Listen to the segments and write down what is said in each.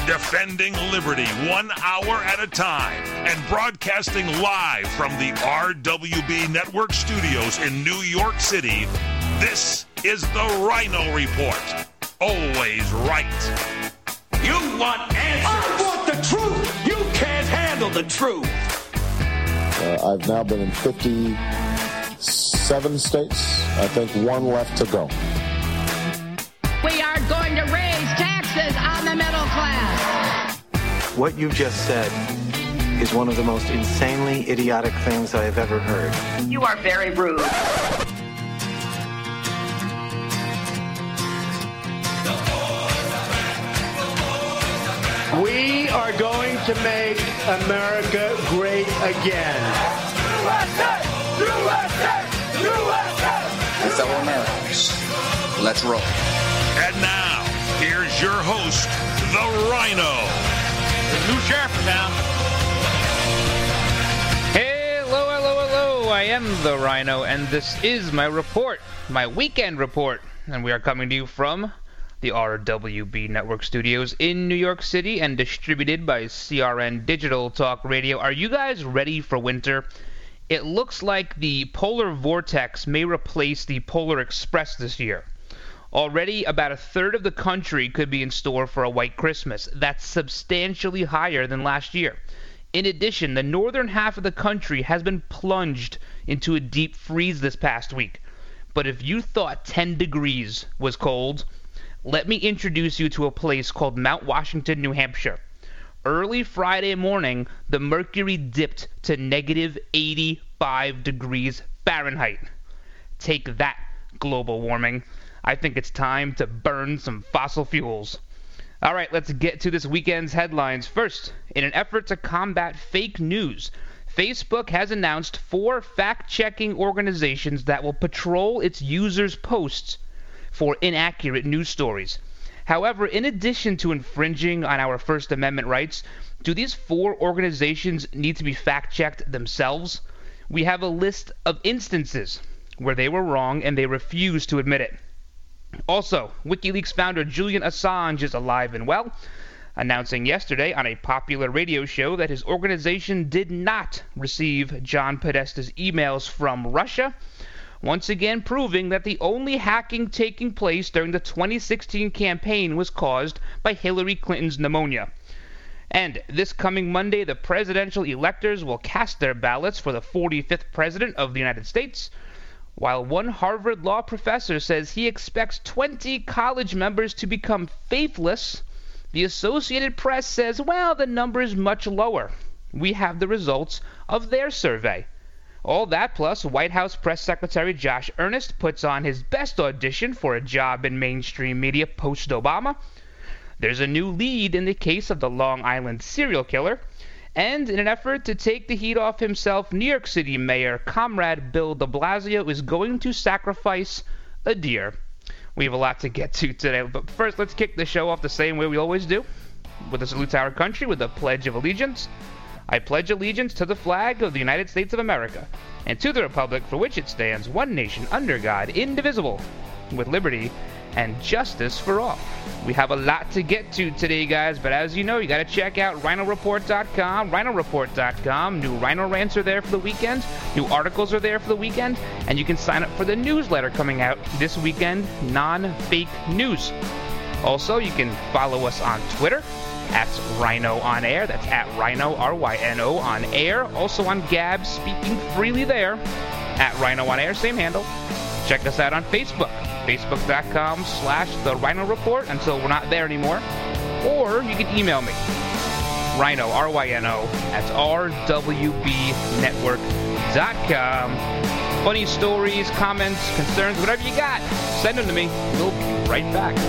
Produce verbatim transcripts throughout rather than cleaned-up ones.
defending liberty one hour at a time and broadcasting live from the R W B Network studios in New York City. This is the Rhino Report. Always right. You want answers. I want the truth. You can't handle the truth. Uh, I've now been in fifty-seven states. I think one left to go. We are going to raise taxes on the middle class. What you just said is one of the most insanely idiotic things I have ever heard. You are very rude. We are going to make America great again. U S A! U S A! U S A! And fellow Americans, let's roll. And now, here's your host, the Rhino. The new sheriff in town. Hello, hello, hello. I am the Rhino, and this is my report, my weekend report. And we are coming to you from the R W B Network studios in New York City and distributed by C R N Digital Talk Radio. Are you guys ready for winter? It looks like the polar vortex may replace the Polar Express this year. Already, about a third of the country could be in store for a white Christmas. That's substantially higher than last year. In addition, the northern half of the country has been plunged into a deep freeze this past week. But if you thought ten degrees was cold, let me introduce you to a place called Mount Washington, New Hampshire. Early Friday morning, the mercury dipped to negative eighty-five degrees Fahrenheit. Take that, global warming. I think it's time to burn some fossil fuels. All right, let's get to this weekend's headlines. First, in an effort to combat fake news, Facebook has announced four fact-checking organizations that will patrol its users' posts for inaccurate news stories. However, in addition to infringing on our First Amendment rights, do these four organizations need to be fact-checked themselves? We have a list of instances where they were wrong and they refused to admit it. Also, WikiLeaks founder Julian Assange is alive and well, announcing yesterday on a popular radio show that his organization did not receive John Podesta's emails from Russia, once again proving that the only hacking taking place during the twenty sixteen campaign was caused by Hillary Clinton's pneumonia. And this coming Monday, the presidential electors will cast their ballots for the forty-fifth president of the United States, while one Harvard law professor says he expects twenty college members to become faithless. The Associated Press says, well, the number is much lower. We have the results of their survey. All that plus White House Press Secretary Josh Earnest puts on his best audition for a job in mainstream media post-Obama. There's a new lead in the case of the Long Island serial killer. And in an effort to take the heat off himself, New York City Mayor Comrade Bill de Blasio is going to sacrifice a deer. We have a lot to get to today, but first let's kick the show off the same way we always do, with a salute to our country with a Pledge of Allegiance. I pledge allegiance to the flag of the United States of America, and to the republic for which it stands, one nation under God, indivisible, with liberty and justice for all. We have a lot to get to today, guys, but as you know, you got to check out Rhino Report dot com, Rhino Report dot com. New Rhino Rants are there for the weekend, new articles are there for the weekend, and you can sign up for the newsletter coming out this weekend, Non-Fake News. Also, you can follow us on Twitter, at Rhino On Air. That's at Rhino, R Y N O, On Air. Also on Gab, speaking freely there, at Rhino On Air, same handle. Check us out on Facebook, facebook.com slash The Rhino Report, until we're not there anymore. Or you can email me, Rhino, R Y N O, at R W B network dot com. Funny stories, comments, concerns, whatever you got, send them to me. We'll be right back.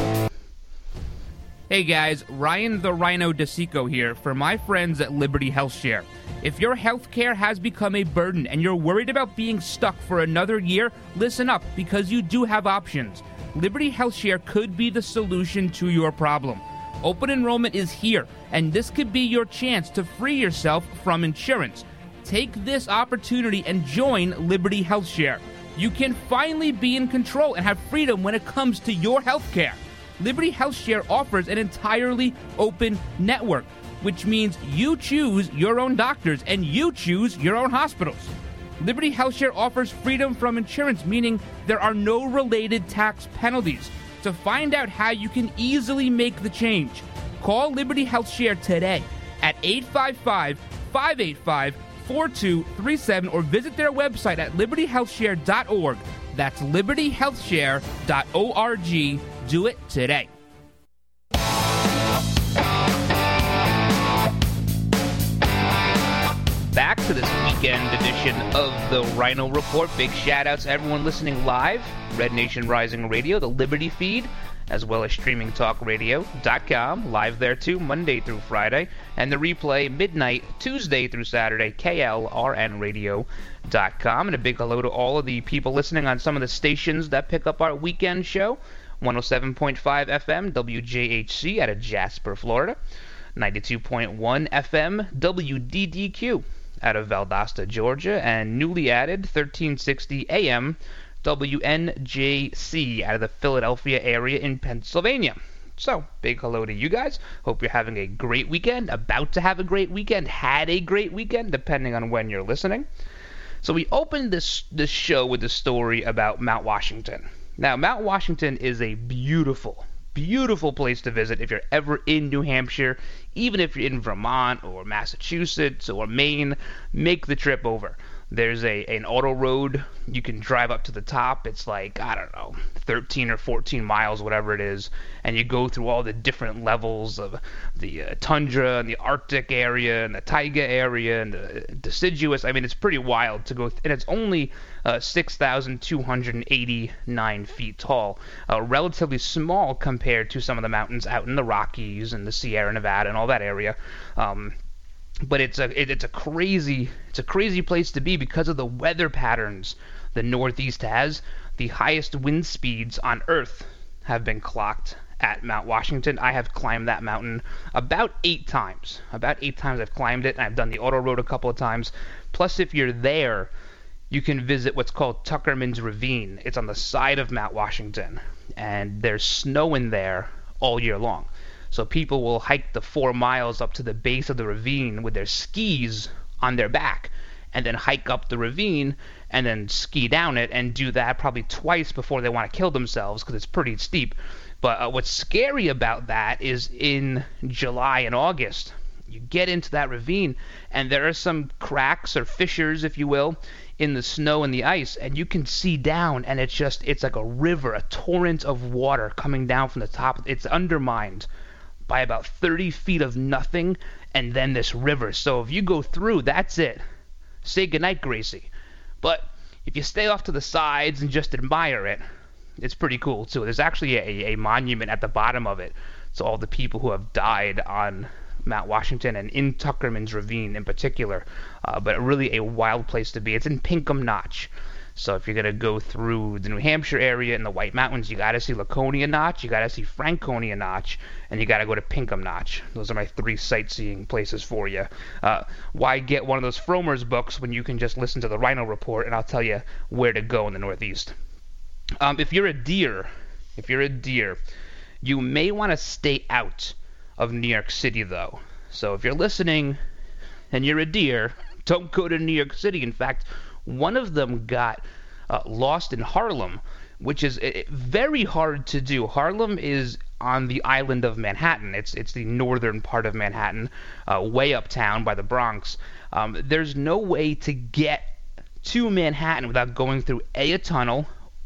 Hey guys, Ryan the Rhino DeSico here for my friends at Liberty HealthShare. If your healthcare has become a burden and you're worried about being stuck for another year, listen up, because you do have options. Liberty HealthShare could be the solution to your problem. Open enrollment is here, and this could be your chance to free yourself from insurance. Take this opportunity and join Liberty HealthShare. You can finally be in control and have freedom when it comes to your healthcare. Liberty HealthShare offers an entirely open network, which means you choose your own doctors and you choose your own hospitals. Liberty HealthShare offers freedom from insurance, meaning there are no related tax penalties. To find out how you can easily make the change, call Liberty HealthShare today at eight five five, five eight five, four two three seven or visit their website at liberty health share dot org. That's liberty health share dot org. Do it today. Back to this weekend edition of the Rhino Report. Big shout-outs to everyone listening live, Red Nation Rising Radio, the Liberty feed, as well as streaming talk radio dot com, live there too, Monday through Friday, and the replay midnight, Tuesday through Saturday, K L R N radio dot com. And a big hello to all of the people listening on some of the stations that pick up our weekend show. one oh seven point five F M, W J H C out of Jasper, Florida. ninety-two point one F M, W D D Q out of Valdosta, Georgia. And newly added, thirteen sixty A M, W N J C out of the Philadelphia area in Pennsylvania. So, big hello to you guys. Hope you're having a great weekend, about to have a great weekend, had a great weekend, depending on when you're listening. So we opened this, this show with a story about Mount Washington. Now, Mount Washington is a beautiful, beautiful place to visit if you're ever in New Hampshire. Even if you're in Vermont or Massachusetts or Maine, make the trip over. There's a an auto road. You can drive up to the top. It's like, I don't know, thirteen or fourteen miles, whatever it is. And you go through all the different levels of the uh, tundra and the Arctic area and the taiga area and the deciduous. I mean, it's pretty wild to go. Th- and it's only uh, six thousand two hundred eighty-nine feet tall. Uh, relatively small compared to some of the mountains out in the Rockies and the Sierra Nevada and all that area. Um... But it's a it, it's a crazy it's a crazy place to be because of the weather patterns the Northeast has. The highest wind speeds on Earth have been clocked at Mount Washington. I have climbed that mountain about eight times. About eight times I've climbed it, and I've done the auto road a couple of times. Plus, if you're there, you can visit what's called Tuckerman's Ravine. It's on the side of Mount Washington, and there's snow in there all year long. So people will hike the four miles up to the base of the ravine with their skis on their back, and then hike up the ravine and then ski down it, and do that probably twice before they want to kill themselves because it's pretty steep. But uh, what's scary about that is in July and August, you get into that ravine, and there are some cracks or fissures, if you will, in the snow and the ice, and you can see down, and it's just, it's like a river, a torrent of water coming down from the top. It's undermined by about thirty feet of nothing, and then this river. So if you go through, that's it. Say goodnight, Gracie. But if you stay off to the sides and just admire it, it's pretty cool too. There's actually a, a monument at the bottom of it to all the people who have died on Mount Washington and in Tuckerman's Ravine in particular. Uh, but really a wild place to be. It's in Pinkham Notch. So if you're going to go through the New Hampshire area and the White Mountains, you got to see Laconia Notch, you got to see Franconia Notch, and you got to go to Pinkham Notch. Those are my three sightseeing places for you. Uh, why get one of those Frommer's books when you can just listen to the Rhino Report, and I'll tell you where to go in the Northeast. Um, if you're a deer, if you're a deer, you may want to stay out of New York City, though. So if you're listening and you're a deer, don't go to New York City. In fact, one of them got uh, lost in Harlem, which is uh, very hard to do. Harlem is on the island of Manhattan. It's it's the northern part of Manhattan, uh, way uptown by the Bronx. Um, there's no way to get to Manhattan without going through A, a tunnel,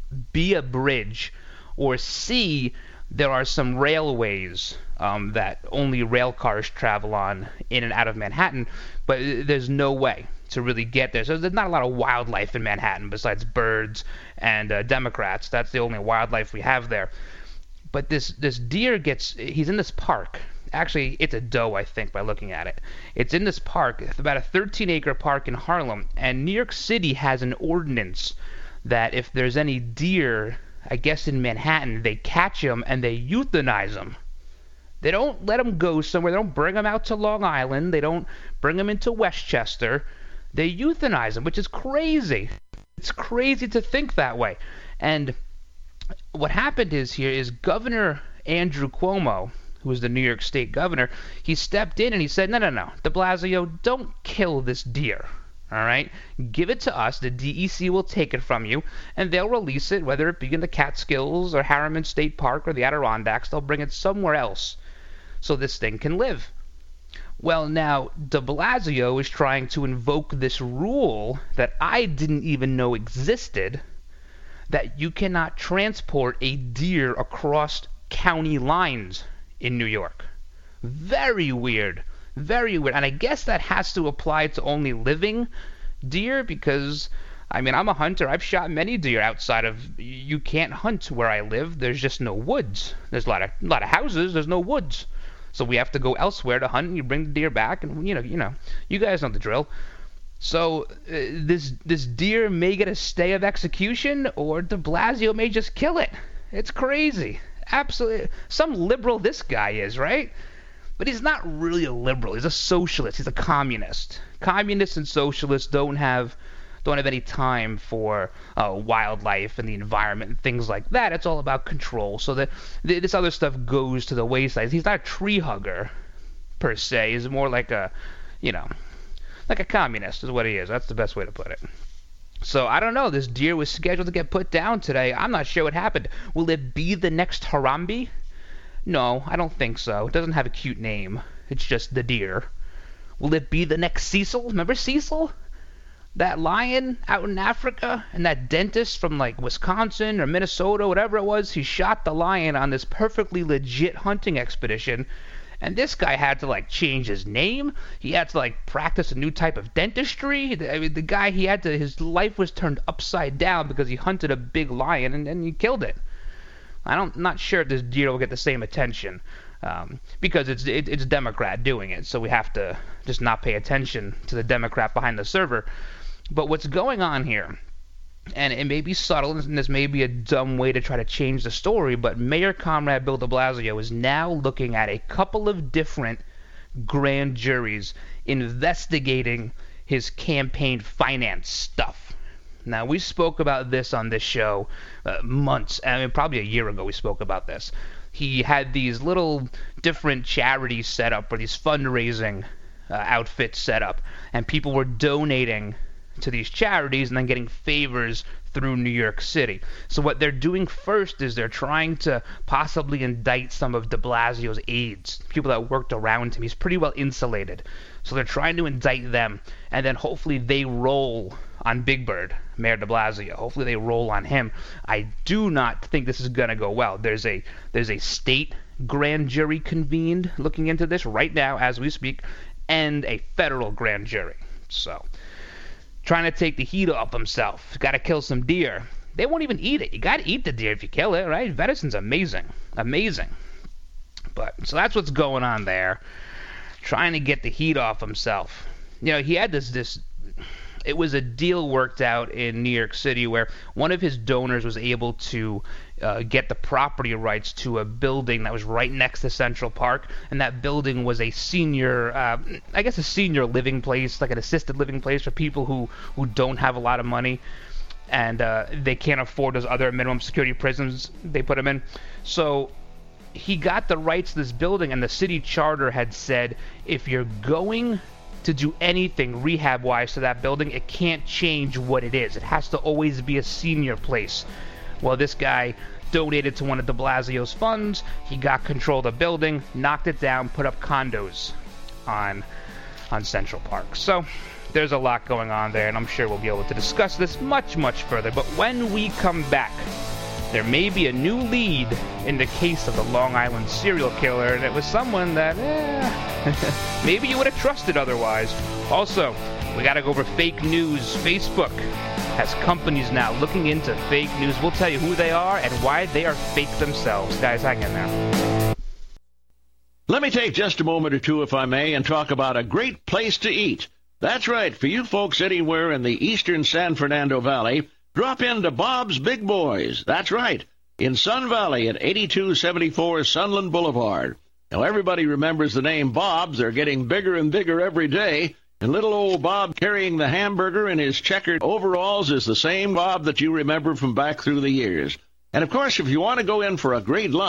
B, a bridge, or C, there are some railways um, that only rail cars travel on in and out of Manhattan, but there's no way to really get there. So there's not a lot of wildlife in Manhattan besides birds and uh, Democrats. That's the only wildlife we have there. But this this deer gets, he's in this park. Actually, it's a doe, I think, by looking at it. It's in this park. It's about a thirteen acre park in Harlem. And New York City has an ordinance that if there's any deer, I guess in Manhattan, they catch them and they euthanize them. They don't let them go somewhere. They don't bring them out to Long Island. They don't bring them into Westchester. They euthanize them, which is crazy. It's crazy to think that way. And what happened is here is Governor Andrew Cuomo, who was the New York State governor, he stepped in and he said, no, no, no, de Blasio, don't kill this deer. All right? Give it to us. The D E C will take it from you, and they'll release it, whether it be in the Catskills or Harriman State Park or the Adirondacks. They'll bring it somewhere else so this thing can live. Well, now, de Blasio is trying to invoke this rule that I didn't even know existed, that you cannot transport a deer across county lines in New York. Very weird. Very weird. And I guess that has to apply to only living deer because, I mean, I'm a hunter. I've shot many deer outside of... You can't hunt where I live. There's just no woods. There's a lot of, a lot of houses. There's no woods. So we have to go elsewhere to hunt, and you bring the deer back, and, you know, you know, you guys know the drill. So uh, this this deer may get a stay of execution, or de Blasio may just kill it. It's crazy. Absolutely. Some liberal this guy is, right? But he's not really a liberal. He's a socialist. He's a communist. Communists and socialists don't have don't have any time for uh, wildlife and the environment and things like that. It's all about control. So that this other stuff goes to the wayside. He's not a tree hugger per se. He's more like a, you know, like a communist is what he is. That's the best way to put it. So I don't know. This deer was scheduled to get put down today. I'm not sure what happened. Will it be the next Harambe? No, I don't think so. It doesn't have a cute name. It's just the deer. Will it be the next Cecil? Remember Cecil? That lion out in Africa? And that dentist from like Wisconsin or Minnesota, whatever it was, he shot the lion on this perfectly legit hunting expedition. And this guy had to like change his name. He had to like practice a new type of dentistry. I mean, the guy, he had to, his life was turned upside down because he hunted a big lion and then he killed it. I don't, I'm not sure if this deer will get the same attention um, because it's it, it's a Democrat doing it, so we have to just not pay attention to the Democrat behind the server. But what's going on here, and it may be subtle, and this may be a dumb way to try to change the story, but Mayor Comrade Bill de Blasio is now looking at a couple of different grand juries investigating his campaign finance stuff. Now, we spoke about this on this show uh, months, I mean, probably a year ago we spoke about this. He had these little different charities set up, or these fundraising uh, outfits set up, and people were donating to these charities and then getting favors through New York City. So what they're doing first is they're trying to possibly indict some of de Blasio's aides, people that worked around him. He's pretty well insulated. So they're trying to indict them, and then hopefully they roll on Big Bird, Mayor de Blasio. Hopefully they roll on him. I do not think this is going to go well. There's a there's a state grand jury convened looking into this right now as we speak, and a federal grand jury. So, trying to take the heat off himself. Got to kill some deer. They won't even eat it. You got to eat the deer if you kill it, right? Venison's amazing. Amazing. But, so that's what's going on there. Trying to get the heat off himself. You know, he had this, this, it was a deal worked out in New York City where one of his donors was able to uh, get the property rights to a building that was right next to Central Park, and that building was a senior, uh, I guess a senior living place, like an assisted living place for people who, who don't have a lot of money, and uh, they can't afford those other minimum security prisons they put them in. So he got the rights to this building, and the city charter had said, if you're going to do anything rehab-wise to that building, it can't change what it is. It has to always be a senior place. Well, this guy donated to one of de Blasio's funds. He got control of the building, knocked it down, put up condos on on Central Park. So there's a lot going on there, and I'm sure we'll be able to discuss this much, much further. But when we come back, there may be a new lead in the case of the Long Island serial killer, and it was someone that, eh, maybe you would have trusted otherwise. Also, we got to go over fake news. Facebook has companies now looking into fake news. We'll tell you who they are and why they are fake themselves. Guys, hang in there. Let me take just a moment or two, if I may, and talk about a great place to eat. That's right, for you folks anywhere in the eastern San Fernando Valley, drop into Bob's Big Boys. That's right, in Sun Valley at eighty-two seventy-four Sunland Boulevard. Now, everybody remembers the name Bob's. They're getting bigger and bigger every day. And little old Bob carrying the hamburger in his checkered overalls is the same Bob that you remember from back through the years. And, of course, if you want to go in for a great lunch,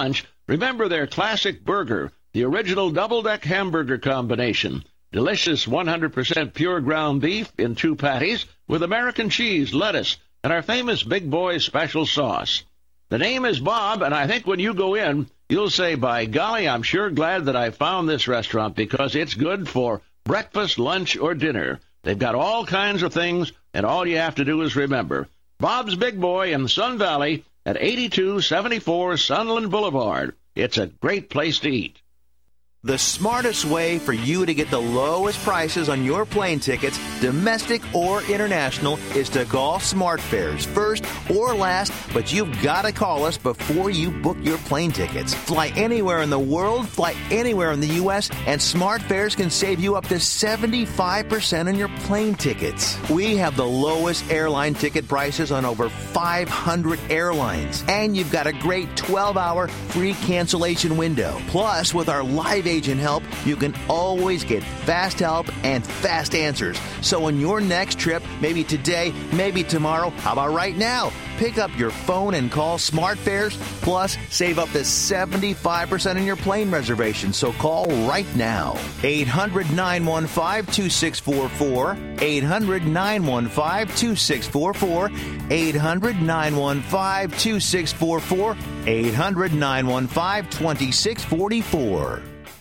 Remember their classic burger, the original double-deck hamburger combination. Delicious one hundred percent pure ground beef in two patties with American cheese, lettuce, and our famous Big Boy special sauce. The name is Bob, and I think when you go in, you'll say, by golly, I'm sure glad that I found this restaurant because it's good for breakfast, lunch, or dinner. They've got all kinds of things, and all you have to do is remember. Bob's Big Boy in Sun Valley at eighty-two seventy-four Sunland Boulevard. It's a great place to eat. The smartest way for you to get the lowest prices on your plane tickets, domestic or international, is to call SmartFares first or last, but you've got to call us before you book your plane tickets. Fly anywhere in the world, fly anywhere in the U S, and SmartFares can save you up to seventy-five percent on your plane tickets. We have the lowest airline ticket prices on over five hundred airlines, and you've got a great twelve hour free cancellation window. Plus, with our live agent help, you can always get fast help and fast answers. So on your next trip, maybe today, maybe tomorrow, how about right now? Pick up your phone and call SmartFares, plus save up to seventy-five percent on your plane reservation. So call right now. eight hundred nine one five two six four four, eight hundred nine one five two six four four, eight hundred nine one five two six four four, eight hundred nine one five two six four four.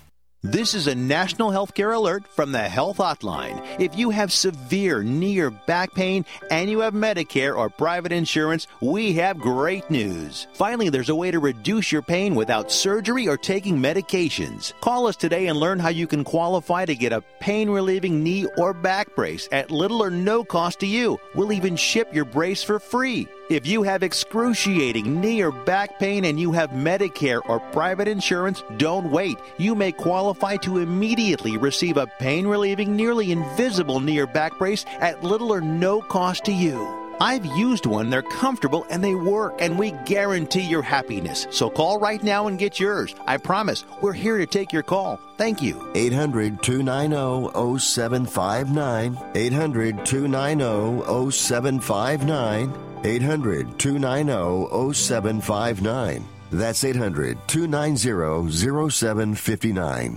This is a national healthcare alert from the Health Hotline. If you have severe knee or back pain and you have Medicare or private insurance, we have great news. Finally, there's a way to reduce your pain without surgery or taking medications. Call us today and learn how you can qualify to get a pain-relieving knee or back brace at little or no cost to you. We'll even ship your brace for free. If you have excruciating knee or back pain and you have Medicare or private insurance, don't wait. You may qualify to immediately receive a pain-relieving, nearly invisible knee or back brace at little or no cost to you. I've used one, they're comfortable, and they work, and we guarantee your happiness. So call right now and get yours. I promise, we're here to take your call. Thank you. eight hundred two nine zero zero seven five nine. eight hundred two nine zero zero seven five nine. eight hundred two nine zero zero seven five nine. That's eight hundred two nine zero zero seven five nine.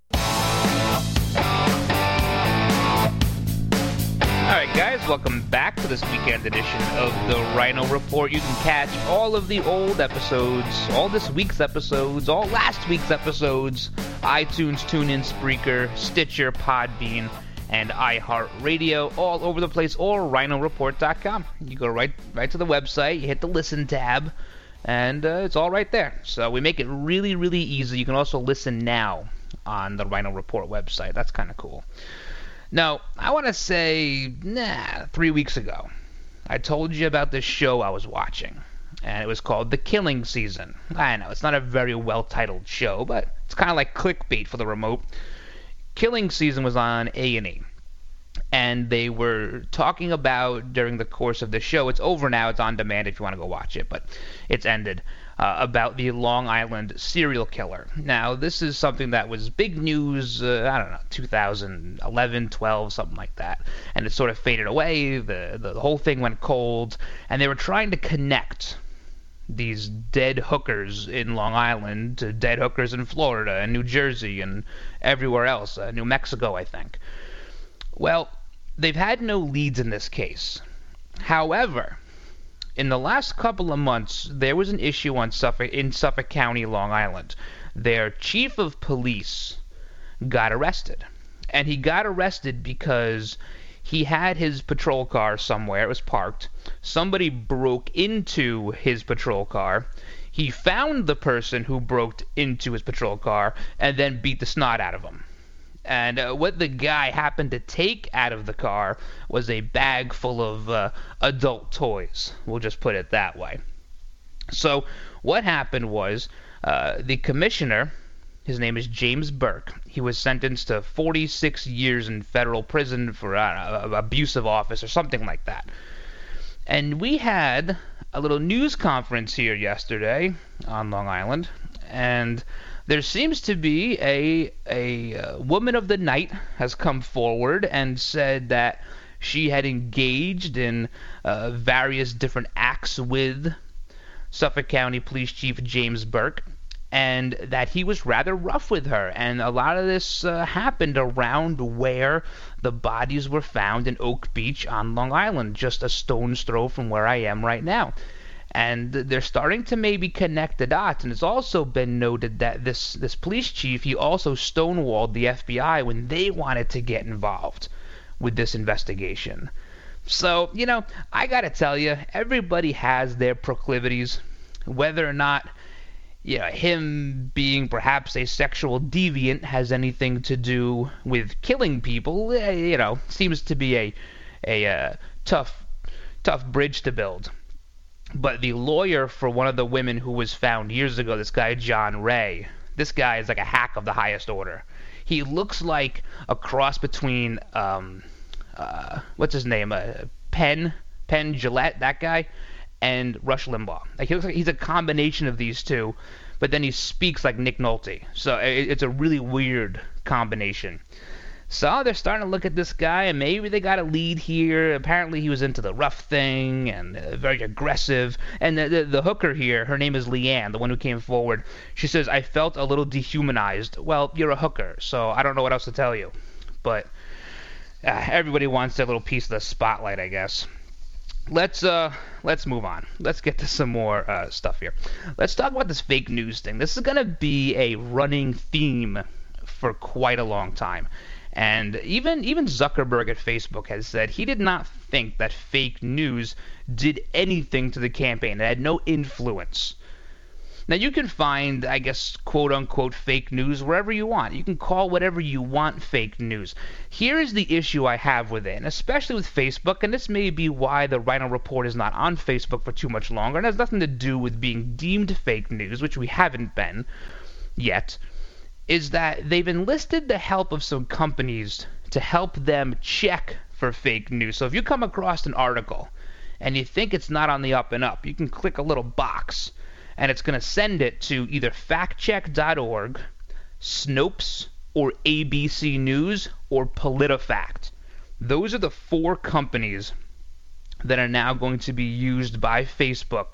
All right, guys, welcome back to this weekend edition of the Rhino Report. You can catch all of the old episodes, all this week's episodes, all last week's episodes, iTunes, TuneIn, Spreaker, Stitcher, Podbean, and iHeartRadio, all over the place, or rhino report dot com. You go right right to the website, you hit the listen tab, and uh, it's all right there. So we make it really, really easy. You can also listen now on the Rhino Report website. That's kind of cool. Now, I want to say, nah, three weeks ago, I told you about this show I was watching, and it was called The Killing Season. I know, it's not a very well-titled show, but it's kind of like clickbait for the remote. Killing Season was on A and E, and they were talking about, during the course of the show, it's over now, it's on demand if you want to go watch it, but it's ended, uh, about the Long Island serial killer. Now, this is something that was big news, uh, I don't know, two thousand eleven, twelve, something like that, and it sort of faded away, the, the, the whole thing went cold, and they were trying to connect these dead hookers in Long Island to dead hookers in Florida and New Jersey and everywhere else, uh, New Mexico, I think. Well, they've had no leads in this case. However, in the last couple of months, there was an issue on Suffolk, in Suffolk County, Long Island. Their chief of police got arrested. And he got arrested because he had his patrol car somewhere. It was parked. Somebody broke into his patrol car. He found the person who broke into his patrol car and then beat the snot out of him. And uh, what the guy happened to take out of the car was a bag full of uh, adult toys. We'll just put it that way. So what happened was uh, the commissioner, his name is James Burke, he was sentenced to forty-six years in federal prison for uh, abuse of office or something like that. And we had a little news conference here yesterday on Long Island, and there seems to be a a uh, woman of the night has come forward and said that she had engaged in uh, various different acts with Suffolk County Police Chief James Burke, and that he was rather rough with her. And a lot of this uh, happened around where the bodies were found in Oak Beach on Long Island, just a stone's throw from where I am right now. And they're starting to maybe connect the dots. And it's also been noted that this, this police chief, he also stonewalled the F B I when they wanted to get involved with this investigation. So, you know, I gotta tell you, everybody has their proclivities, whether or not, you know, him being perhaps a sexual deviant has anything to do with killing people. You know, seems to be a a uh, tough tough bridge to build. But the lawyer for one of the women who was found years ago, this guy John Ray, this guy is like a hack of the highest order. He looks like a cross between um, uh, what's his name, uh, Penn Penn Jillette, that guy, and Rush Limbaugh. Like, he looks like he's a combination of these two, but then he speaks like Nick Nolte. So it, it's a really weird combination. So they're starting to look at this guy, and maybe they got a lead here. Apparently he was into the rough thing and uh, very aggressive. And the, the, the hooker here, her name is Leanne, the one who came forward. She says, I felt a little dehumanized. Well, you're a hooker, so I don't know what else to tell you. But uh, everybody wants their little piece of the spotlight, I guess. Let's uh let's move on. Let's get to some more uh, stuff here. Let's talk about this fake news thing. This is going to be a running theme for quite a long time. And even even Zuckerberg at Facebook has said he did not think that fake news did anything to the campaign. It had no influence. Now, you can find, I guess, quote-unquote fake news wherever you want. You can call whatever you want fake news. Here is the issue I have with it, and especially with Facebook, and this may be why the Rhino Report is not on Facebook for too much longer, and it has nothing to do with being deemed fake news, which we haven't been yet, is that they've enlisted the help of some companies to help them check for fake news. So if you come across an article and you think it's not on the up and up, you can click a little box, and it's going to send it to either fact check dot org, Snopes, or A B C News, or PolitiFact. Those are the four companies that are now going to be used by Facebook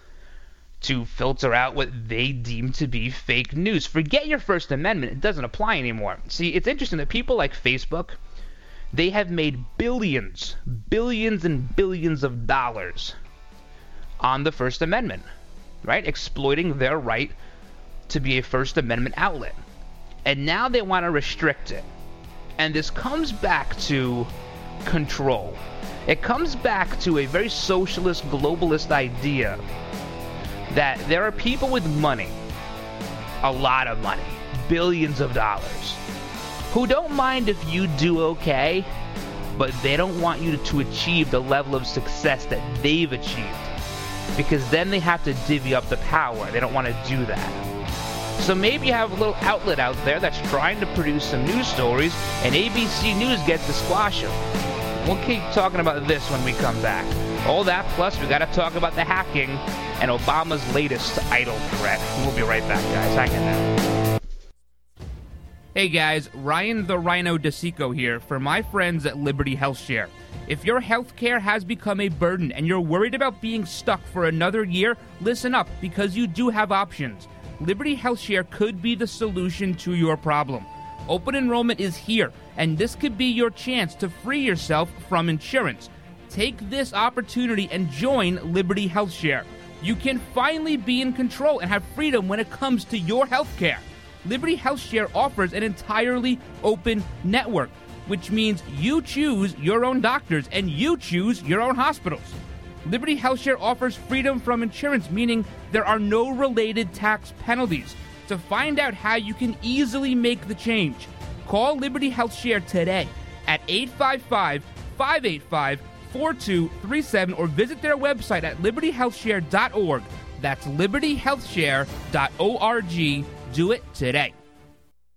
to filter out what they deem to be fake news. Forget your First Amendment. It doesn't apply anymore. See, it's interesting that people like Facebook, they have made billions, billions and billions of dollars on the First Amendment, right? Exploiting their right to be a First Amendment outlet. And now they want to restrict it. And this comes back to control. It comes back to a very socialist, globalist idea that there are people with money, a lot of money, billions of dollars, who don't mind if you do okay, but they don't want you to, to achieve the level of success that they've achieved, because then they have to divvy up the power. They don't want to do that. So maybe you have a little outlet out there that's trying to produce some news stories, and A B C News gets to squash them. We'll keep talking about this when we come back. All that, plus we got to talk about the hacking and Obama's latest idol threat. We'll be right back, guys. Hang in there. Hey guys, Ryan the Rhino DeSico here for my friends at Liberty HealthShare. If your healthcare has become a burden and you're worried about being stuck for another year, listen up, because you do have options. Liberty HealthShare could be the solution to your problem. Open enrollment is here, and this could be your chance to free yourself from insurance. Take this opportunity and join Liberty HealthShare. You can finally be in control and have freedom when it comes to your healthcare. Liberty HealthShare offers an entirely open network, which means you choose your own doctors and you choose your own hospitals. Liberty HealthShare offers freedom from insurance, meaning there are no related tax penalties. To find out how you can easily make the change, call Liberty HealthShare today at eight five five, five eight five, four two three seven or visit their website at liberty health share dot org. That's liberty health share dot org. Do it today.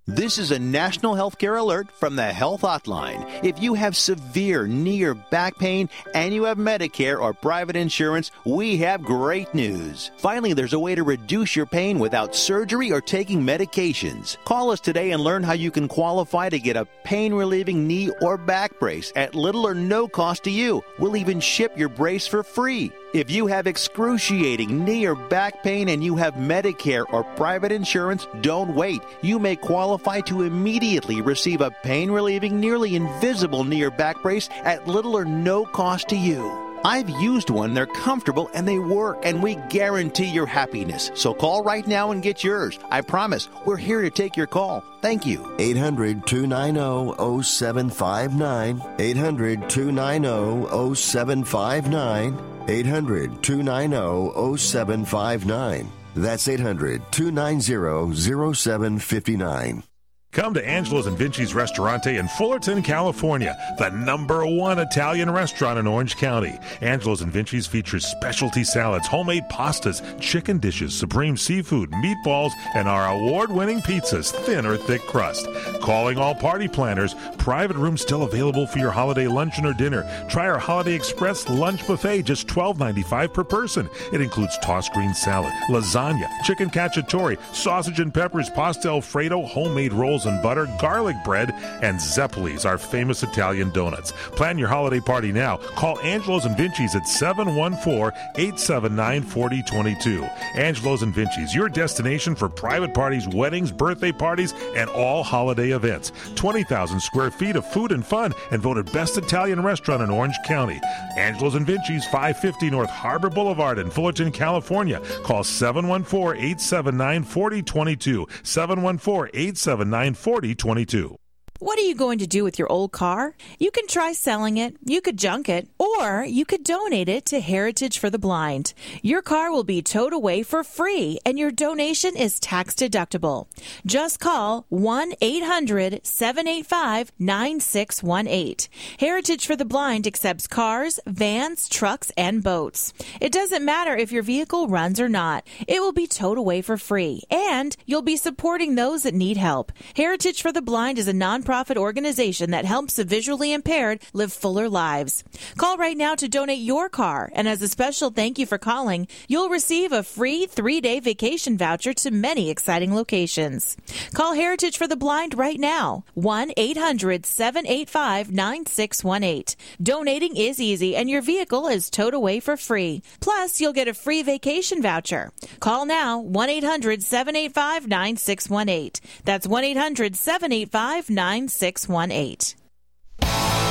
This is a national healthcare alert from the Health Hotline. If you have severe knee or back pain and you have Medicare or private insurance, we have great news. Finally, there's a way to reduce your pain without surgery or taking medications. Call us today and learn how you can qualify to get a pain-relieving knee or back brace at little or no cost to you. We'll even ship your brace for free. If you have excruciating knee or back pain and you have Medicare or private insurance, don't wait. You may qualify to immediately receive a pain-relieving, nearly invisible knee or back brace at little or no cost to you. I've used one, they're comfortable, and they work, and we guarantee your happiness. So call right now and get yours. I promise, we're here to take your call. Thank you. eight hundred, two nine zero, zero seven five nine. eight hundred, two nine zero, zero seven five nine. eight hundred, two nine zero, zero seven five nine. That's eight hundred, two nine zero, zero seven five nine. Come to Angelo's and Vinci's Restaurante in Fullerton, California, the number one Italian restaurant in Orange County. Angelo's and Vinci's features specialty salads, homemade pastas, chicken dishes, supreme seafood, meatballs, and our award-winning pizzas, thin or thick crust. Calling all party planners, private rooms still available for your holiday luncheon or dinner. Try our Holiday Express lunch buffet, just twelve ninety-five per person. It includes tossed green salad, lasagna, chicken cacciatore, sausage and peppers, pasta Alfredo, homemade rolls and butter, garlic bread, and Zeppelis, our famous Italian donuts. Plan your holiday party now. Call Angelo's and Vinci's at seven one four, eight seven nine, four zero two two. Angelo's and Vinci's, your destination for private parties, weddings, birthday parties, and all holiday events. twenty thousand square feet of food and fun, and voted best Italian restaurant in Orange County. Angelo's and Vinci's, five fifty North Harbor Boulevard in Fullerton, California. Call seven one four, eight seven nine, four zero two two. seven one four, eight seven nine, four zero two two. What are you going to do with your old car? You can try selling it, you could junk it, or you could donate it to Heritage for the Blind. Your car will be towed away for free, and your donation is tax deductible. Just call one eight hundred, seven eight five, nine six one eight. Heritage for the Blind accepts cars, vans, trucks, and boats. It doesn't matter if your vehicle runs or not. It will be towed away for free, and you'll be supporting those that need help. Heritage for the Blind is a non nonprofit organization that helps the visually impaired live fuller lives. Call right now to donate your car, and as a special thank you for calling, you'll receive a free three-day vacation voucher to many exciting locations. Call Heritage for the Blind right now, one eight hundred, seven eight five, nine six one eight. Donating is easy, and your vehicle is towed away for free. Plus, you'll get a free vacation voucher. Call now, one eight hundred, seven eight five, nine six one eight. That's one eight hundred, seven eight five, nine six one eight. All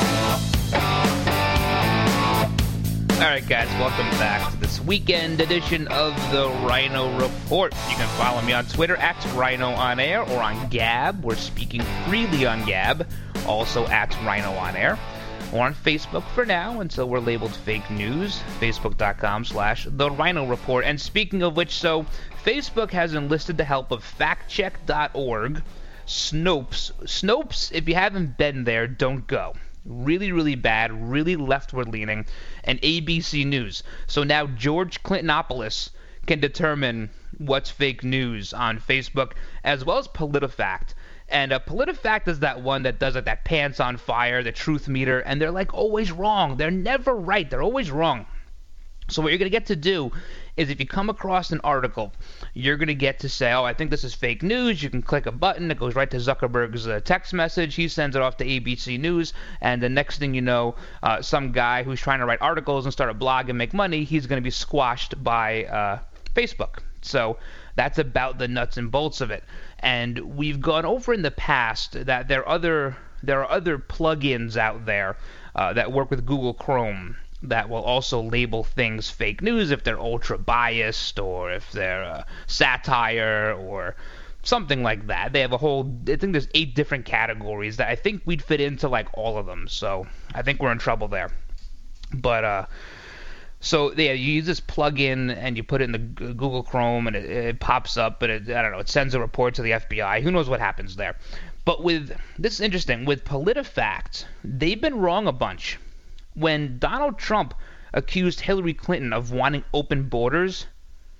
right, guys, welcome back to this weekend edition of the Rhino Report. You can follow me on Twitter at Rhino On Air or on Gab. We're speaking freely on Gab, also at Rhino On Air. We're on Facebook for now until we're labeled fake news, facebook.com slash the Rhino Report. And speaking of which, so Facebook has enlisted the help of fact check dot org, Snopes. Snopes, if you haven't been there, don't go. Really, really bad, really leftward leaning, and A B C News. So now George Clintonopoulos can determine what's fake news on Facebook, as well as PolitiFact. And uh, PolitiFact is that one that does like that pants on fire, the truth meter, and they're like always wrong. They're never right. They're always wrong. So what you're going to get to do is if you come across an article, you're going to get to say, oh, I think this is fake news. You can click a button. It goes right to Zuckerberg's uh, text message. He sends it off to A B C News. And the next thing you know, uh, some guy who's trying to write articles and start a blog and make money, he's going to be squashed by uh, Facebook. So that's about the nuts and bolts of it. And we've gone over in the past that there are other, there are other plugins out there uh, that work with Google Chrome that will also label things fake news if they're ultra biased or if they're uh, satire or something like that. They have a whole, I think there's eight different categories that I think we'd fit into like all of them. So I think we're in trouble there. But uh, so yeah, you use this plugin and you put it in the Google Chrome and it, it pops up, but it, I don't know, it sends a report to the F B I. Who knows what happens there? But with, this is interesting, with PolitiFact, they've been wrong a bunch. When Donald Trump accused Hillary Clinton of wanting open borders,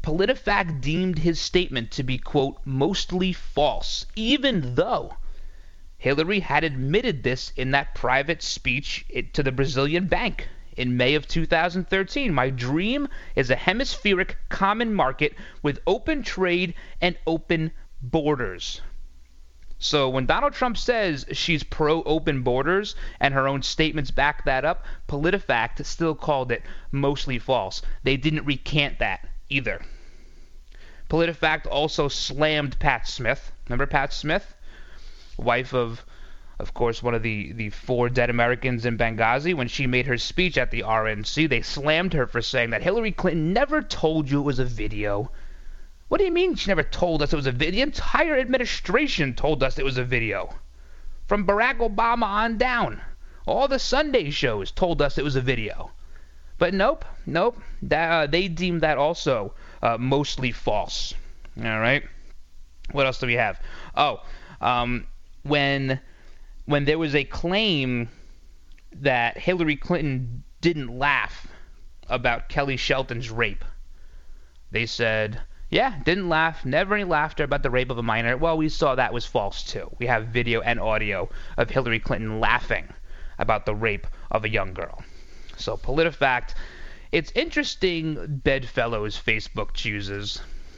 PolitiFact deemed his statement to be, quote, mostly false, even though Hillary had admitted this in that private speech to the Brazilian bank in May of two thousand thirteen. My dream is a hemispheric common market with open trade and open borders. So when Donald Trump says she's pro-open borders and her own statements back that up, PolitiFact still called it mostly false. They didn't recant that either. PolitiFact also slammed Pat Smith. Remember Pat Smith? Wife of, of course, one of the, the four dead Americans in Benghazi. When she made her speech at the R N C, they slammed her for saying that Hillary Clinton never told you it was a video. What do you mean she never told us it was a video? The entire administration told us it was a video. From Barack Obama on down. All the Sunday shows told us it was a video. But nope, nope. That, uh, they deemed that also uh, mostly false. All right. What else do we have? Oh, um, when when there was a claim that Hillary Clinton didn't laugh about Kelly Shelton's rape, they said, yeah, didn't laugh, never any laughter about the rape of a minor. Well, we saw that was false too. We have video and audio of Hillary Clinton laughing about the rape of a young girl. So PolitiFact, it's interesting Bedfellows Facebook chooses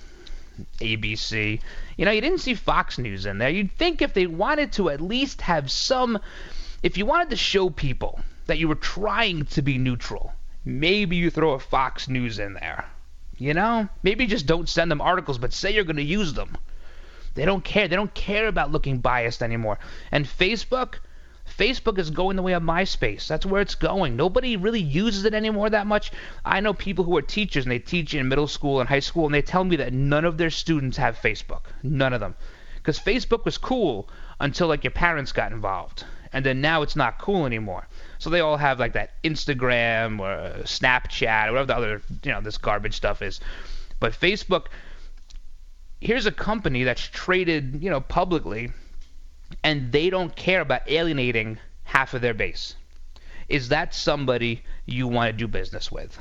A B C. You know, you didn't see Fox News in there. You'd think if they wanted to at least have some, if you wanted to show people that you were trying to be neutral, maybe you throw a Fox News in there. You know, maybe just don't send them articles, but say you're going to use them. They don't care. They don't care about looking biased anymore. And Facebook, Facebook is going the way of MySpace. That's where it's going. Nobody really uses it anymore that much. I know people who are teachers, and they teach in middle school and high school, and they tell me that none of their students have Facebook. None of them. Because Facebook was cool until, like, your parents got involved. And then now it's not cool anymore. So they all have, like, that Instagram or Snapchat or whatever the other, you know, this garbage stuff is. But Facebook, here's a company that's traded, you know, publicly, and they don't care about alienating half of their base. Is that somebody you want to do business with?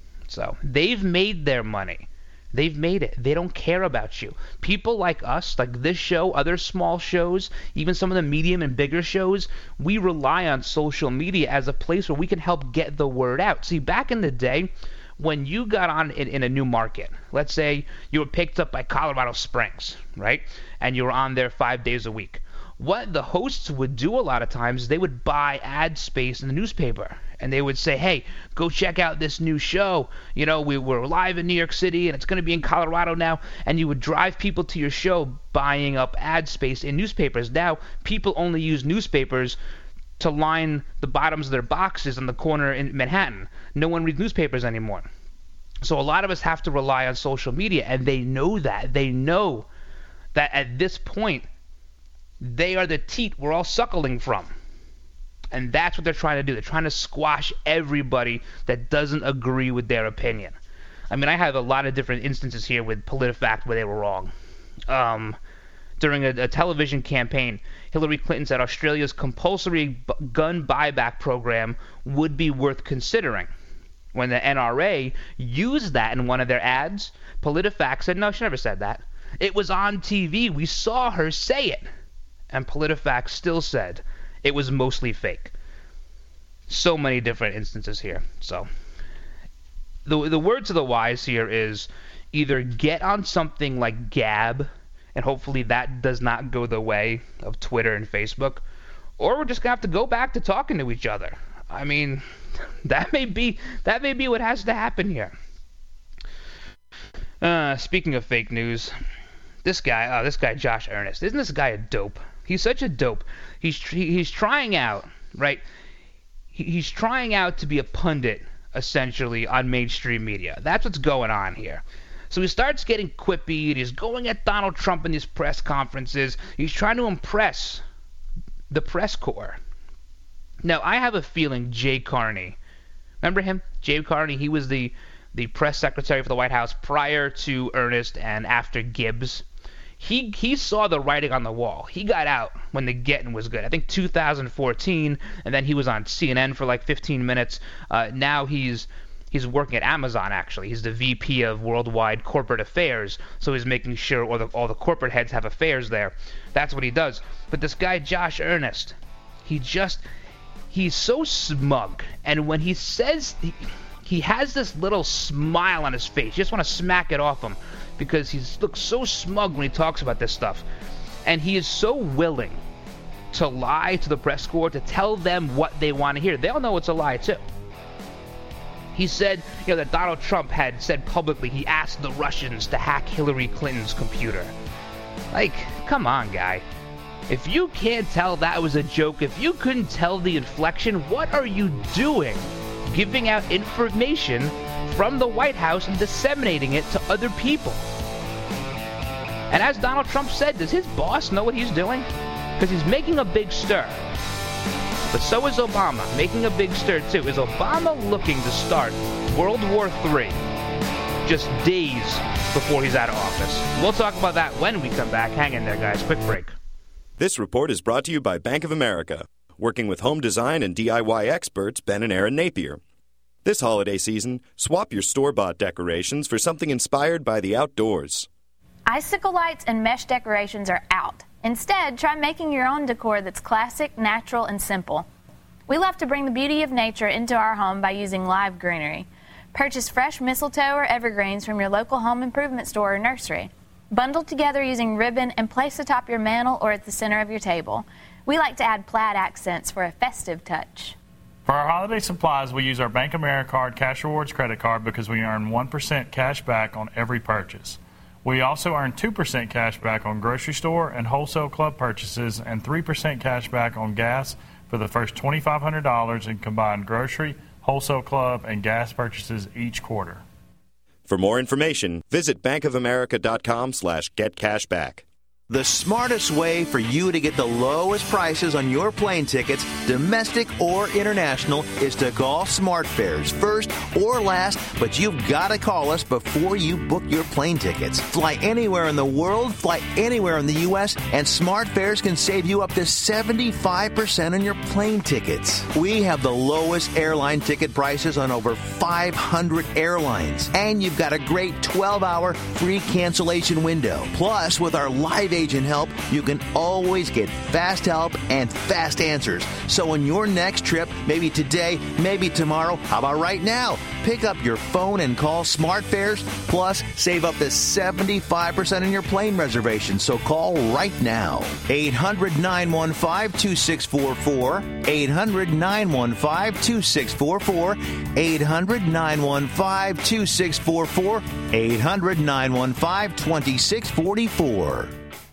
So they've made their money. They've made it. They don't care about you. People like us, like this show, other small shows, even some of the medium and bigger shows, we rely on social media as a place where we can help get the word out. See, back in the day, when you got on in, in a new market, let's say you were picked up by Colorado Springs, right? And you were on there five days a week. What the hosts would do a lot of times, they would buy ad space in the newspaper. And they would say, hey, go check out this new show. You know, we, we're live in New York City, and it's going to be in Colorado now. And you would drive people to your show buying up ad space in newspapers. Now, people only use newspapers to line the bottoms of their boxes on the corner in Manhattan. No one reads newspapers anymore. So a lot of us have to rely on social media, and they know that. They know that at this point, they are the teat we're all suckling from. And that's what they're trying to do. They're trying to squash everybody that doesn't agree with their opinion. I mean, I have a lot of different instances here with PolitiFact where they were wrong. Um, during a, a television campaign, Hillary Clinton said Australia's compulsory b- gun buyback program would be worth considering. When the N R A used that in one of their ads, PolitiFact said, no, she never said that. It was on T V. We saw her say it. And PolitiFact still said it was mostly fake. So many different instances here. So the the word to the wise here is either get on something like Gab, and hopefully that does not go the way of Twitter and Facebook, or we're just gonna have to go back to talking to each other. I mean, that may be that may be what has to happen here. Uh, speaking of fake news, this guy, oh, this guy Josh Earnest, isn't this guy a dope? He's such a dope. He's he's trying out, right? He's trying out to be a pundit, essentially, on mainstream media. That's what's going on here. So he starts getting quippy, and he's going at Donald Trump in these press conferences. He's trying to impress the press corps. Now, I have a feeling Jay Carney, remember him? Jay Carney, he was the, the press secretary for the White House prior to Earnest and after Gibbs. He he saw the writing on the wall. He got out when the getting was good. I think two thousand fourteen, and then he was on C N N for like fifteen minutes. Uh, now he's He's working at Amazon, actually. He's the V P of Worldwide Corporate Affairs, so he's making sure all the, all the corporate heads have affairs there. That's what he does. But this guy, Josh Earnest, he just, he's so smug. And when he says, he, he has this little smile on his face. You just want to smack it off him because he looks so smug when he talks about this stuff. And he is so willing to lie to the press corps, to tell them what they want to hear. They all know it's a lie, too. He said, you know, that Donald Trump had said publicly he asked the Russians to hack Hillary Clinton's computer. Like, come on, guy. If you can't tell that was a joke, if you couldn't tell the inflection, what are you doing? Giving out information from the White House and disseminating it to other people. And as Donald Trump said, does his boss know what he's doing? Because he's making a big stir. But so is Obama, making a big stir too. Is Obama looking to start World War Three just days before he's out of office? We'll talk about that when we come back. Hang in there, guys. Quick break. This report is brought to you by Bank of America, working with home design and D I Y experts Ben and Aaron Napier. This holiday season, swap your store-bought decorations for something inspired by the outdoors. Icicle lights and mesh decorations are out. Instead, try making your own decor that's classic, natural, and simple. We love to bring the beauty of nature into our home by using live greenery. Purchase fresh mistletoe or evergreens from your local home improvement store or nursery. Bundle together using ribbon and place atop your mantel or at the center of your table. We like to add plaid accents for a festive touch. For our holiday supplies, we use our Bank of America Card Cash Rewards credit card because we earn one percent cash back on every purchase. We also earn two percent cash back on grocery store and wholesale club purchases and three percent cash back on gas for the first two thousand five hundred dollars in combined grocery, wholesale club, and gas purchases each quarter. For more information, visit bankofamerica.com slash getcashback. The smartest way for you to get the lowest prices on your plane tickets, domestic or international, is to call SmartFares first or last, but you've got to call us before you book your plane tickets. Fly anywhere in the world, fly anywhere in the U S, and SmartFares can save you up to seventy-five percent on your plane tickets. We have the lowest airline ticket prices on over five hundred airlines, and you've got a great twelve hour free cancellation window. Plus, with our live agent help, you can always get fast help and fast answers. So on your next trip, maybe today, maybe tomorrow, how about right now? Pick up your phone and call SmartFares, plus save up to seventy-five percent on your plane reservation. So call right now. eight hundred, nine one five, two six four four. eight hundred, nine one five, two six four four. eight hundred, nine one five, two six four four. eight hundred, nine one five, two six four four.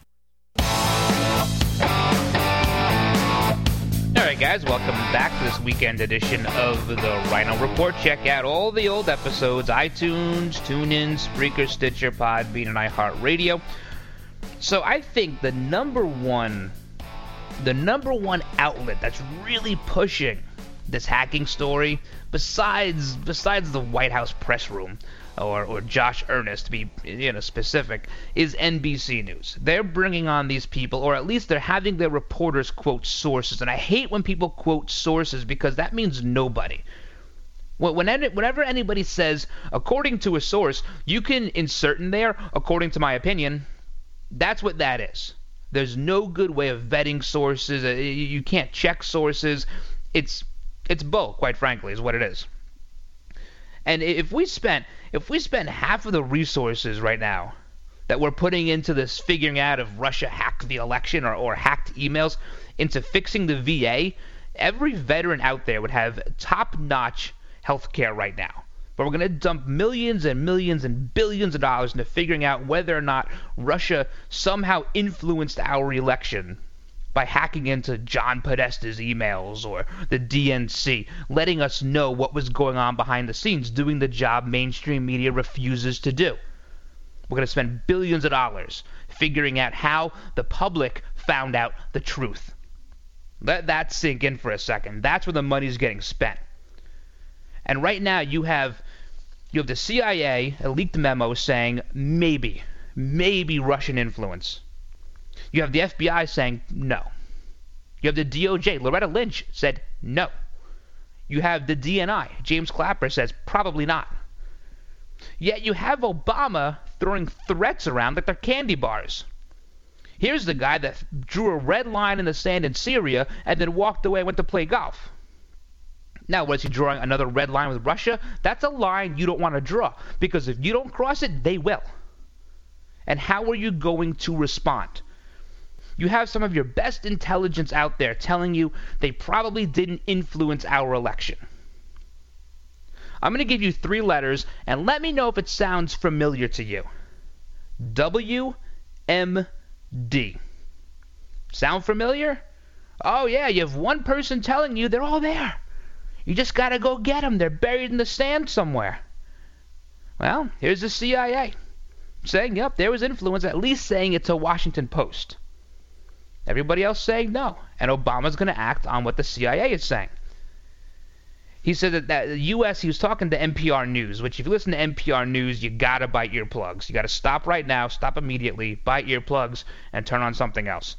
Alright guys, welcome back to this weekend edition of the Rhino Report. Check out all the old episodes, iTunes, TuneIn, Spreaker, Stitcher, Podbean, and iHeartRadio. So I think the number one, the number one outlet that's really pushing this hacking story, besides besides the White House press room, or, or Josh Earnest to be you know specific, is N B C News. They're bringing on these people, or at least they're having their reporters quote sources. And I hate when people quote sources because that means nobody. Whenever, whenever anybody says, according to a source, you can insert in there, according to my opinion. That's what that is. There's no good way of vetting sources. You can't check sources. It's it's bull, quite frankly, is what it is. And if we spent if we spent half of the resources right now that we're putting into this figuring out if Russia hacked the election or, or hacked emails into fixing the V A, every veteran out there would have top-notch health care right now. But we're going to dump millions and millions and billions of dollars into figuring out whether or not Russia somehow influenced our election by hacking into John Podesta's emails or the D N C, letting us know what was going on behind the scenes, doing the job mainstream media refuses to do. We're going to spend billions of dollars figuring out how the public found out the truth. Let that sink in for a second. That's where the money's getting spent. And right now you have you have the C I A, a leaked memo saying maybe, maybe Russian influence. You have the F B I saying no. You have the D O J, Loretta Lynch, said no. You have the D N I. James Clapper says probably not. Yet you have Obama throwing threats around like they're candy bars. Here's the guy that drew a red line in the sand in Syria and then walked away and went to play golf. Now, was he drawing another red line with Russia? That's a line you don't want to draw, because if you don't cross it, they will. And how are you going to respond? You have some of your best intelligence out there telling you they probably didn't influence our election. I'm going to give you three letters, and let me know if it sounds familiar to you. W M D. Sound familiar? Oh yeah, you have one person telling you they're all there. You just got to go get them. They're buried in the sand somewhere. Well, here's the C I A saying, yep, there was influence, at least saying it to Washington Post. Everybody else saying no, and Obama's going to act on what the C I A is saying. He said that, that the U S, he was talking to N P R News, which if you listen to N P R News, you got to bite earplugs. You got to stop right now, stop immediately, bite earplugs, and turn on something else.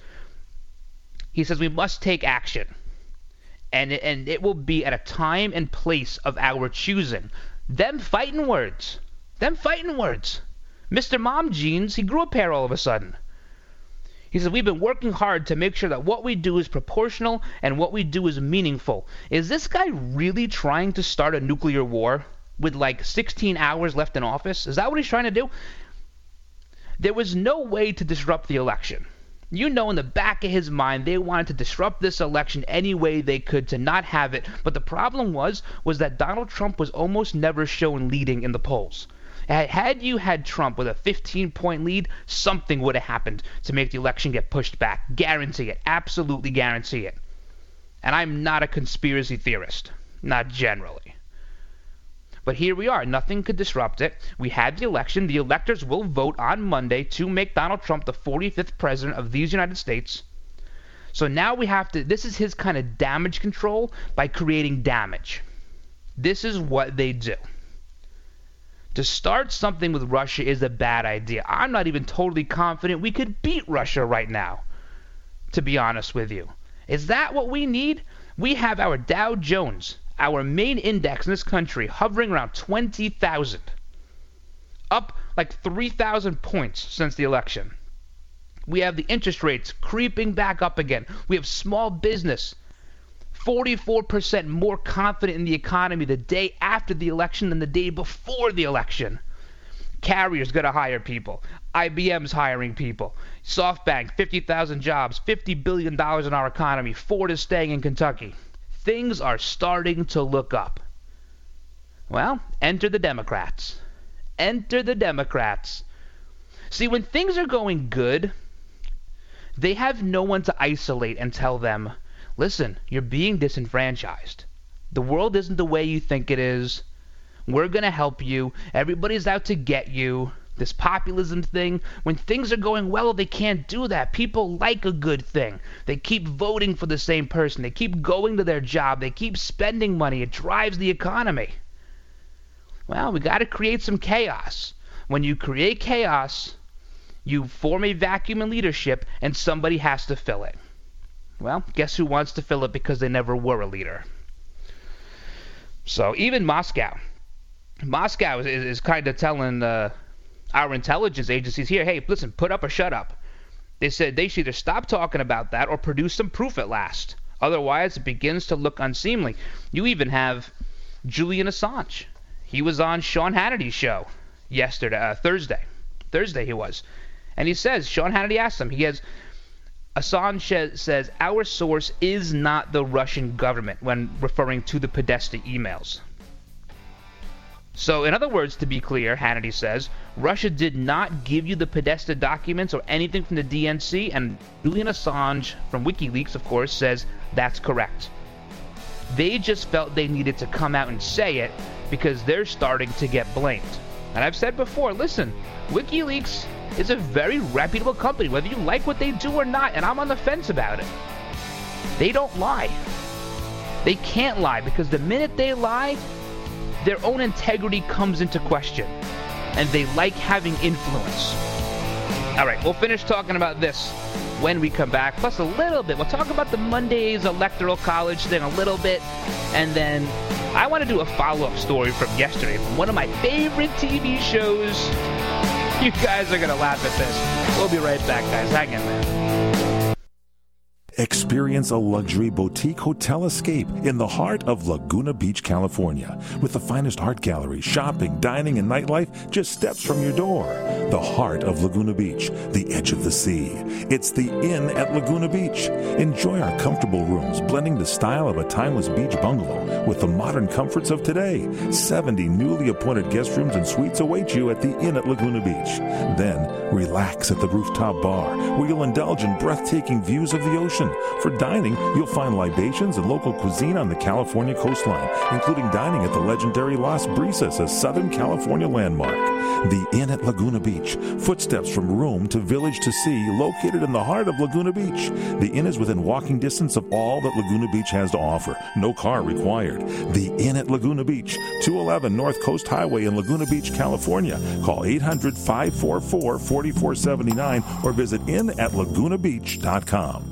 He says we must take action, and, and it will be at a time and place of our choosing. Them fighting words. Them fighting words. Mister Mom Jeans, he grew a pair all of a sudden. He said, we've been working hard to make sure that what we do is proportional and what we do is meaningful. Is this guy really trying to start a nuclear war with like sixteen hours left in office? Is that what he's trying to do? There was no way to disrupt the election. You know, in the back of his mind, they wanted to disrupt this election any way they could to not have it. But the problem was, was that Donald Trump was almost never shown leading in the polls. Had you had Trump with a fifteen-point lead, something would have happened to make the election get pushed back. Guarantee it. Absolutely guarantee it. And I'm not a conspiracy theorist. Not generally. But here we are. Nothing could disrupt it. We had the election. The electors will vote on Monday to make Donald Trump the forty-fifth president of these United States. So now we have to... This is his kind of damage control by creating damage. This is what they do. To start something with Russia is a bad idea. I'm not even totally confident we could beat Russia right now, to be honest with you. Is that what we need? We have our Dow Jones, our main index in this country, hovering around twenty thousand. Up like three thousand points since the election. We have the interest rates creeping back up again. We have small business forty-four percent more confident in the economy the day after the election than the day before the election. Carrier's going to hire people. I B M's hiring people. SoftBank, fifty thousand jobs, fifty billion dollars in our economy. Ford is staying in Kentucky. Things are starting to look up. Well, enter the Democrats. Enter the Democrats. See, when things are going good, they have no one to isolate and tell them, listen, you're being disenfranchised. The world isn't the way you think it is. We're going to help you. Everybody's out to get you. This populism thing, when things are going well, they can't do that. People like a good thing. They keep voting for the same person. They keep going to their job. They keep spending money. It drives the economy. Well, we got to create some chaos. When you create chaos, you form a vacuum in leadership, and somebody has to fill it. Well, guess who wants to fill it because they never were a leader? So even Moscow. Moscow is, is, is kind of telling uh, our intelligence agencies here, hey, listen, put up or shut up. They said they should either stop talking about that or produce some proof at last. Otherwise, it begins to look unseemly. You even have Julian Assange. He was on Sean Hannity's show yesterday, uh, Thursday. Thursday he was. And he says, Sean Hannity asked him, he has... Assange says, our source is not the Russian government when referring to the Podesta emails. So, in other words, to be clear, Hannity says, Russia did not give you the Podesta documents or anything from the D N C, and Julian Assange from WikiLeaks, of course, says that's correct. They just felt they needed to come out and say it because they're starting to get blamed. And I've said before, listen, WikiLeaks is a very reputable company, whether you like what they do or not, and I'm on the fence about it. They don't lie. They can't lie, because the minute they lie, their own integrity comes into question, and they like having influence. All right, we'll finish talking about this when we come back, plus a little bit. We'll talk about the Monday's Electoral College thing a little bit, and then I want to do a follow-up story from yesterday from one of my favorite T V shows. You guys are going to laugh at this. We'll be right back, guys. Hang in there. Experience a luxury boutique hotel escape in the heart of Laguna Beach, California. With the finest art gallery, shopping, dining, and nightlife just steps from your door. The heart of Laguna Beach, the edge of the sea. It's the Inn at Laguna Beach. Enjoy our comfortable rooms, blending the style of a timeless beach bungalow with the modern comforts of today. seventy newly appointed guest rooms and suites await you at the Inn at Laguna Beach. Then, relax at the rooftop bar, where you'll indulge in breathtaking views of the ocean. For dining, you'll find libations and local cuisine on the California coastline, including dining at the legendary Las Brisas, a Southern California landmark. The Inn at Laguna Beach, footsteps from room to village to sea, located in the heart of Laguna Beach. The Inn is within walking distance of all that Laguna Beach has to offer. No car required. The Inn at Laguna Beach, two eleven North Coast Highway in Laguna Beach, California. Call eight hundred, five four four, four four seven nine or visit inn at laguna beach dot com.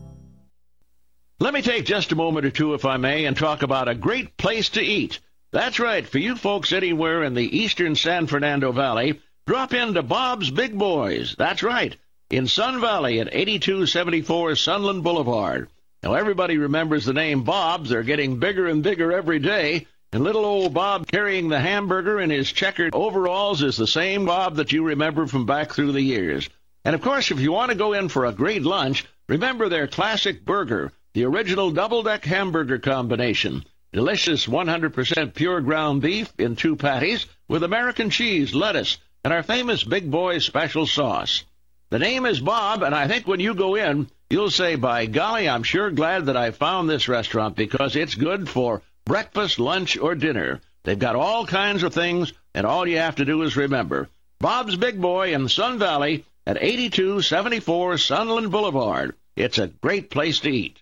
Let me take just a moment or two, if I may, and talk about a great place to eat. That's right, for you folks anywhere in the eastern San Fernando Valley, drop into Bob's Big Boys. That's right, in Sun Valley at eighty-two seventy-four Sunland Boulevard. Now, everybody remembers the name Bob's. They're getting bigger and bigger every day, and little old Bob carrying the hamburger in his checkered overalls is the same Bob that you remember from back through the years. And, of course, if you want to go in for a great lunch, remember their classic burger, the original double-deck hamburger combination. Delicious one hundred percent pure ground beef in two patties with American cheese, lettuce, and our famous Big Boy special sauce. The name is Bob, and I think when you go in, you'll say, by golly, I'm sure glad that I found this restaurant because it's good for breakfast, lunch, or dinner. They've got all kinds of things, and all you have to do is remember. Bob's Big Boy in Sun Valley at eighty-two seventy-four Sunland Boulevard. It's a great place to eat.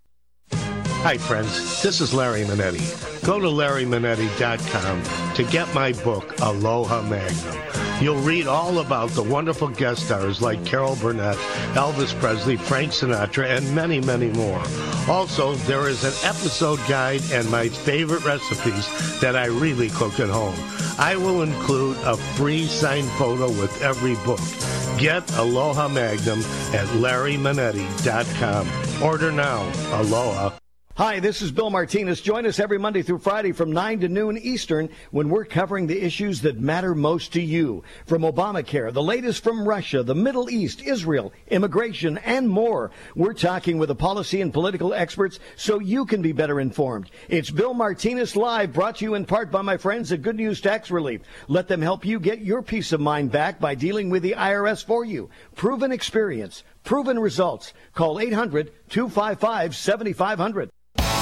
Hi, friends. This is Larry Manetti. Go to larry manetti dot com to get my book, Aloha Magnum. You'll read all about the wonderful guest stars like Carol Burnett, Elvis Presley, Frank Sinatra, and many, many more. Also, there is an episode guide and my favorite recipes that I really cook at home. I will include a free signed photo with every book. Get Aloha Magnum at larry manetti dot com. Order now. Aloha. Hi, this is Bill Martinez. Join us every Monday through Friday from nine to noon Eastern when we're covering the issues that matter most to you. From Obamacare, the latest from Russia, the Middle East, Israel, immigration, and more. We're talking with the policy and political experts so you can be better informed. It's Bill Martinez Live, brought to you in part by my friends at Good News Tax Relief. Let them help you get your peace of mind back by dealing with the I R S for you. Proven experience, proven results. Call eight hundred, two five five, seven five zero zero.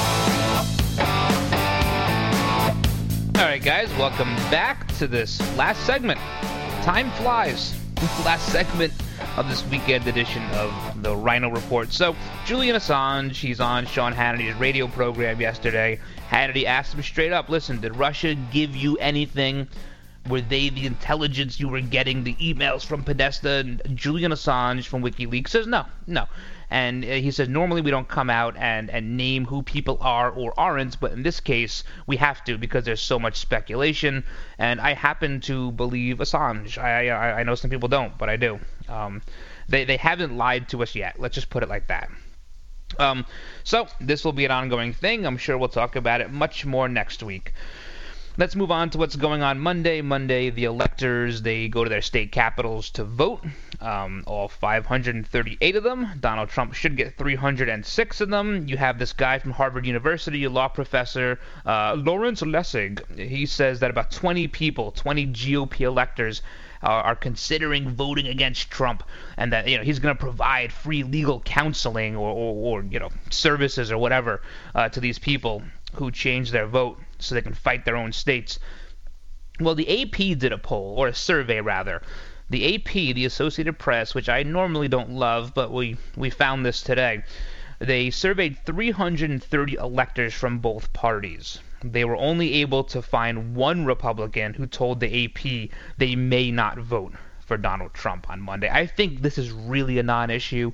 All right, guys, welcome back to this last segment. Time flies. Last segment of this weekend edition of the Rhino Report. So, Julian Assange, he's on Sean Hannity's radio program yesterday. Hannity asked him straight up, listen, did Russia give you anything? Were they the intelligence you were getting, the emails from Podesta? And Julian Assange from WikiLeaks says no, no. And he says normally we don't come out and, and name who people are or aren't, but in this case we have to because there's so much speculation. And I happen to believe Assange. I I, I know some people don't, but I do. Um, they they haven't lied to us yet. Let's just put it like that. Um, so this will be an ongoing thing. I'm sure we'll talk about it much more next week. Let's move on to what's going on Monday. Monday, the electors, they go to their state capitals to vote. Um, all five hundred thirty-eight of them. Donald Trump should get three hundred six of them. You have this guy from Harvard University, a law professor, uh, Lawrence Lessig. He says that about twenty people, twenty G O P electors, uh, are considering voting against Trump, and that you know he's going to provide free legal counseling or, or, or you know services or whatever uh, to these people who change their vote so they can fight their own states. Well, the A P did a poll, or a survey rather. The A P, the Associated Press, which I normally don't love, but we, we found this today. They surveyed three hundred thirty electors from both parties. They were only able to find one Republican who told the A P they may not vote for Donald Trump on Monday. I think this is really a non-issue.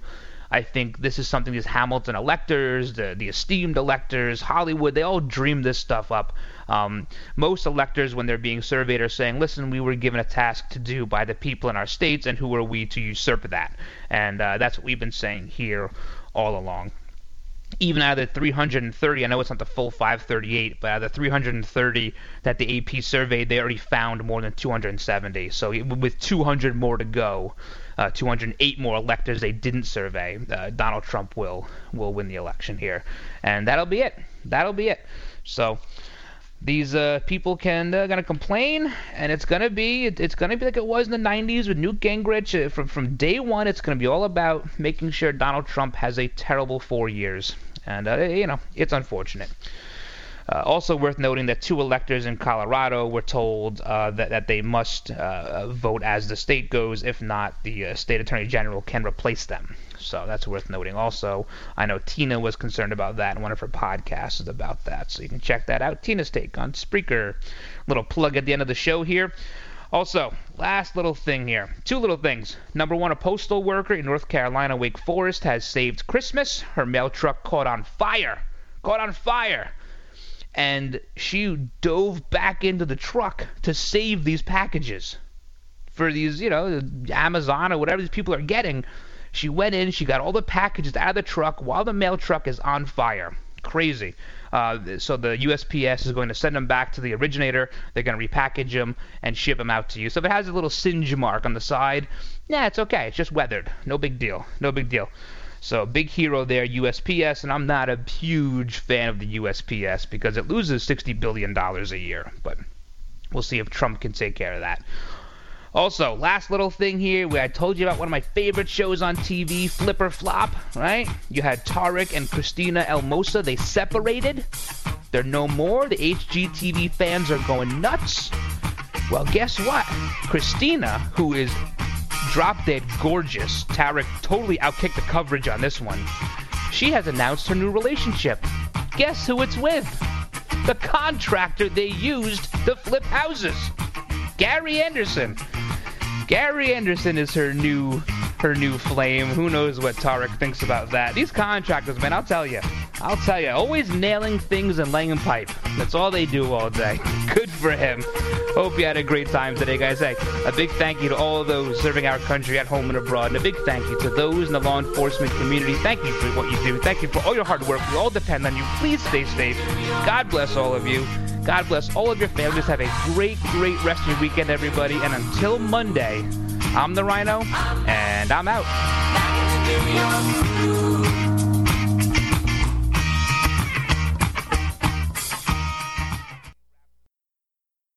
I think this is something these Hamilton electors, the, the esteemed electors, Hollywood, they all dream this stuff up. Um, most electors, when they're being surveyed, are saying, listen, we were given a task to do by the people in our states, and who are we to usurp that? And uh, that's what we've been saying here all along. Even out of the three hundred thirty, I know it's not the full five thirty-eight, but out of the three hundred thirty that the A P surveyed, they already found more than two hundred seventy. So with two hundred more to go, uh, two hundred eight more electors they didn't survey, uh, Donald Trump will will win the election here. And that'll be it. That'll be it. So these uh, people can uh, gonna complain, and it's gonna be it, it's gonna be like it was in the nineties with Newt Gingrich. Uh, from from day one, it's gonna be all about making sure Donald Trump has a terrible four years, and uh, you know it's unfortunate. Uh, also worth noting that two electors in Colorado were told uh, that that they must uh, vote as the state goes. If not, the uh, state attorney general can replace them. So that's worth noting. Also, I know Tina was concerned about that, and one of her podcasts is about that. So you can check that out. Tina's take on Spreaker. Little plug at the end of the show here. Also, last little thing here. Two little things. Number one, a postal worker in North Carolina, Wake Forest, has saved Christmas. Her mail truck caught on fire. Caught on fire. And she dove back into the truck to save these packages for these, you know, Amazon or whatever these people are getting. She went in, she got all the packages out of the truck while the mail truck is on fire. Crazy. Uh, so the U S P S is going to send them back to the originator. They're going to repackage them and ship them out to you. So if it has a little singe mark on the side, yeah, it's okay. It's just weathered. No big deal. No big deal. So big hero there, U S P S, and I'm not a huge fan of the U S P S because it loses sixty billion dollars a year. But we'll see if Trump can take care of that. Also, last little thing here, where I told you about one of my favorite shows on T V, Flip or Flop, right? You had Tarek and Christina Elmosa. They separated. They're no more. The H G T V fans are going nuts. Well, guess what? Christina, who is drop-dead gorgeous, Tarek totally outkicked the coverage on this one. She has announced her new relationship. Guess who it's with? The contractor they used to flip houses. Gary Anderson. Gary Anderson is her new her new flame. Who knows what Tarek thinks about that. These contractors, man, I'll tell you. I'll tell you. Always nailing things and laying pipe. That's all they do all day. Good for him. Hope you had a great time today, guys. Hey, a big thank you to all of those serving our country at home and abroad. And a big thank you to those in the law enforcement community. Thank you for what you do. Thank you for all your hard work. We all depend on you. Please stay safe. God bless all of you. God bless all of your families. Have a great, great rest of your weekend, everybody. And until Monday, I'm the Rhino, and I'm out.